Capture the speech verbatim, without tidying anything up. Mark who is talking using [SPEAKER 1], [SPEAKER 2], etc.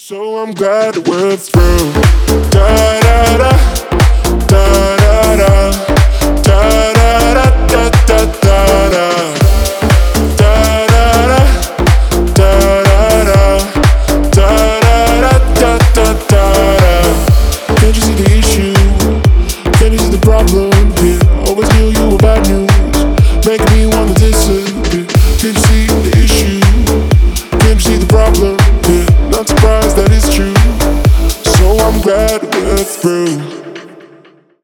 [SPEAKER 1] So I'm glad that we're through. Da da da, da da da, da da da da da da da, da da da, da da da, da da da da. Can't you see the issue? Can't you see the problem here? Always knew you were bad news, making me wanna disappear. Can't you see the issue? Can't you see the problem here? Not surprised that it's true. So I'm glad we're through.